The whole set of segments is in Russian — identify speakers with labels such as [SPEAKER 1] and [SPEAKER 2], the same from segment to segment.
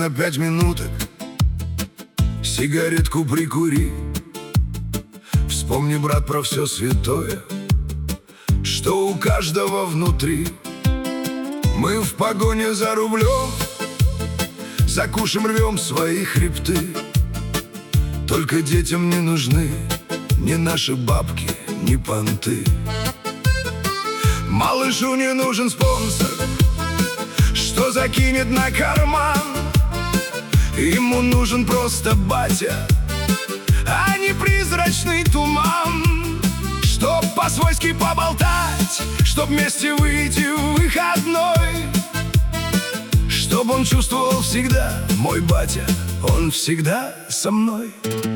[SPEAKER 1] на 5 минуток, сигаретку прикури. Вспомни, брат, про все святое, что у каждого внутри. Мы в погоне за рублем, за кушем рвем свои хребты. Только детям не нужны ни наши бабки, ни понты. Малышу не нужен спонсор, что закинет на карман. Ему нужен просто батя, а не призрачный туман. Чтоб по-свойски поболтать, чтоб вместе выйти в выходной, чтоб он чувствовал всегда: мой батя, он всегда со мной.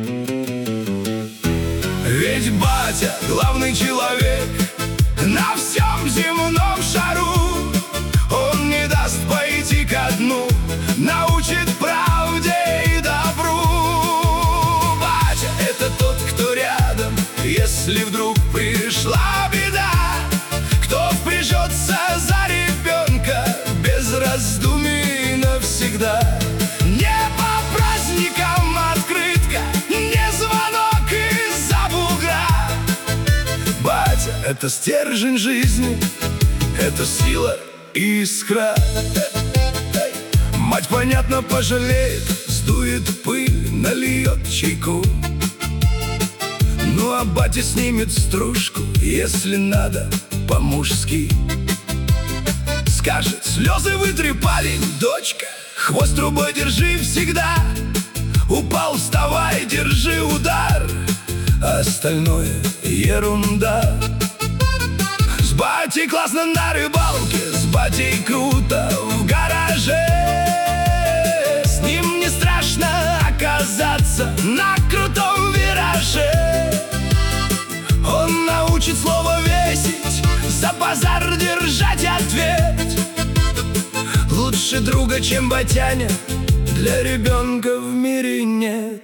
[SPEAKER 1] Ведь батя — главный человек на всем земном шару. Он не даст пойти ко дну, научит правде и добру. Батя — это тот, кто рядом, если вдруг пришла беда, кто впряжется за ребенка без раздумий навсегда. Не по праздникам открытка, не звонок из-за бугра. Батя — это стержень жизни, это сила и искра. Мать, понятно, пожалеет, сдует пыль, нальет чайку. Ну а батя снимет стружку, если надо, по-мужски. Скажет: слезы вытри, парень, дочка, хвост трубой держи всегда. Упал, вставай, держи удар, а остальное ерунда. С батей классно на рыбалке, с батей круто в гараже. С ним не страшно оказаться на крутом вираже. Он научит слово весить, за базар держать ответ. Лучше друга, чем батяня, для ребенка в мире нет.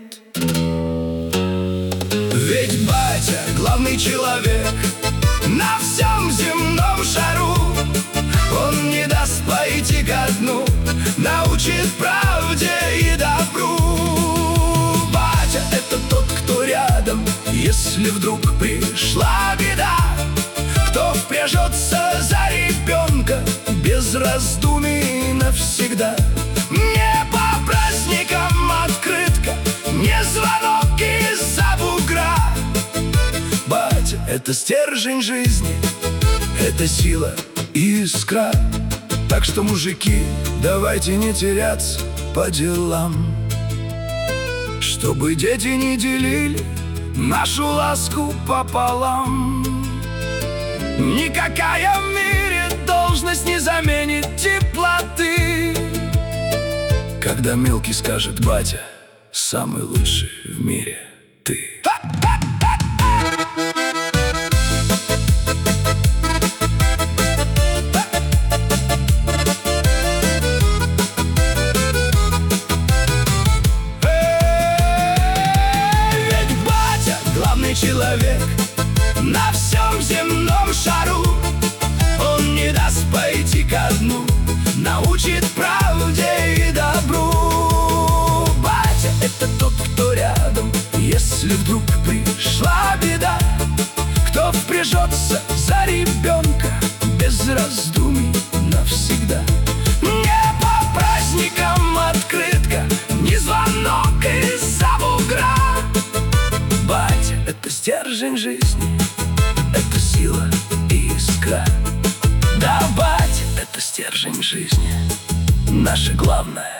[SPEAKER 1] Ведь батя — главный человек на всем земном шару. Он не даст пойти ко дну, научит правде и добру. Батя — это тот, кто рядом, если вдруг пришла беда, кто впряжется за ребенка без раздумий навсегда. Не по праздникам открытка, не звонок из-за бугра. Батя — это стержень жизни, это сила и искра. Так что, мужики, давайте не теряться по делам, чтобы дети не делили нашу ласку пополам. Никакая в мире должность не заменит теплоты, когда мелкий скажет: батя, самый лучший в мире ты. Ведь батя — главный человек на всем земном шару. Он не даст пойти ко дну, научит правде и добру. Батя — это тот, кто рядом, если вдруг пришла беда, кто впряжется за ребенка без раздумий навсегда. Не по праздникам открытка, не звонок из-за бугра. Батя — это стержень жизни, это сила и искра. Да, батя — это стержень жизни, наше главное